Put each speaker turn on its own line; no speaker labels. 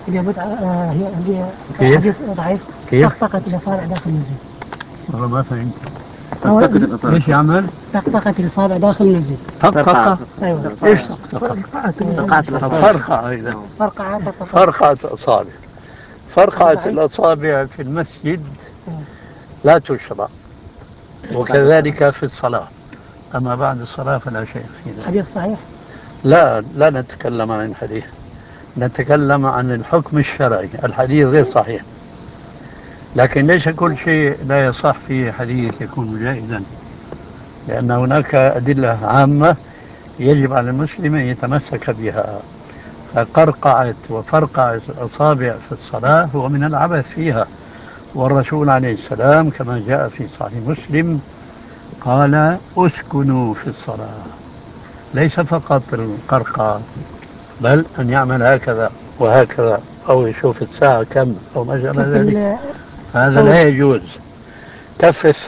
اللي بدعة هي
كيف؟
حديث ضعيف.
كيف؟
طقطقة الأصابع داخل المسجد.
والله ما فهمت.
طقطقة الأصابع
ايش يعمل؟
طقطقة الأصابع داخل المسجد.
طقطقة؟
أيوه.
ايش طقطقة؟ فرقعة إذا.
فرقعة
فرقعة أصابع. فرقعة الأصابع في المسجد لا تشرع، وكذلك في الصلاة، أما بعد الصلاة فلا شيء في ذلك.
حديث صحيح؟
لا نتكلم عن الحديث، نتكلم عن الحكم الشرعي. الحديث غير صحيح، لكن ليس كل شيء لا يصح فيه حديث يكون جائزا، لأن هناك أدلة عامة يجب على المسلم أن يتمسك بها. فقرقعة وفرقعة الأصابع في الصلاة هو من العبث فيها. والرسول عليه السلام كما جاء في صحيح مسلم قال اسكنوا في الصلاة، ليس فقط القرقعة، بل أن يعمل هكذا وهكذا، أو يشوف الساعة كم أو ما شابه ذلك، هذا لا يجوز. كف